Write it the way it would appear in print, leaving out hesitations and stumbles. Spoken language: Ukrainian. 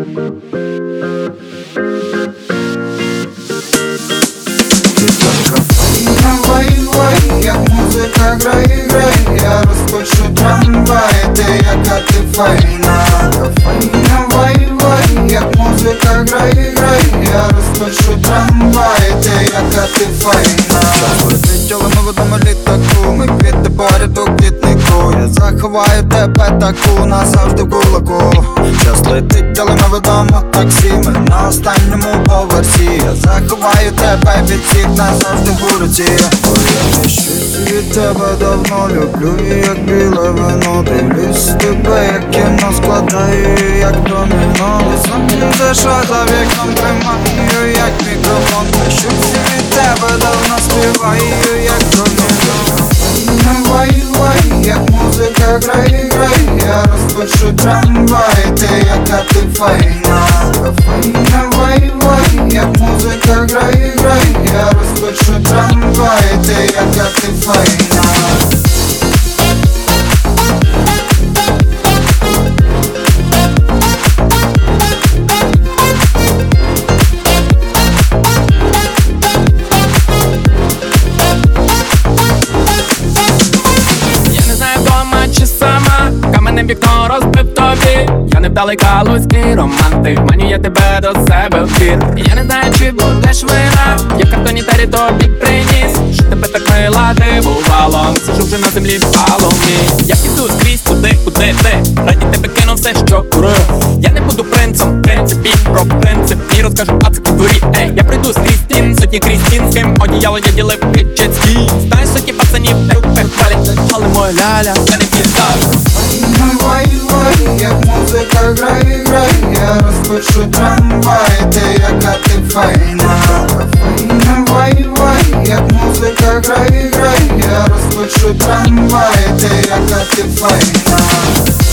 Як музика грає, я розпишу трамвай, ти яка ти файна. Файна, вай, як музика грає, я розпишу трамвай, ти яка ти файна. Час летить, але ми в одному літаку, ми квіти поряд у квітнику. Я заховаю тебе таку назавжди в кулаку. Час летить, але ми в одному таксі, ми на останньому поверсі. Я заховаю тебе від всіх назавжди в руці. Від тебе давно люблю, як біле вино. Дивлюсь тебе, як кіно, складаю, як доміно. Сам дишать за вікном, тримаю, як мікрофон. Щось від тебе давно співаю, як доміно. Вай, як музика грає, я розпишу трамвай, ти яка ти файна. Файна, вай, як музика грає, я розпишу трамвай, ти яка ти файна. Каменем вікно розбив тобі. Я невдалий калузький романтик, маню я тебе до себе в двір. Я не знаю, чи будеш вина, я в картоні тарі тобі приніс. Що тебе так мила дивувало, сижу вже на землі в паломі. Я піду скрізь туди, куди ти, раді тебе кину все, що курив. Я не буду принцем, в принципі, про принцип і розкажу пацики дурі. Ей, я прийду скрізь стін, сотні крізь стін, з ким одіяло я ділив кичецький. Знаєш, сотні пацанів, палі, але моя ляля, це не пізда. Вай, як музика грає, я розпишу трамвай, ти яка ти файна. Файна, вай, як музика грає, я розпишу трамвай, ти яка ти файна.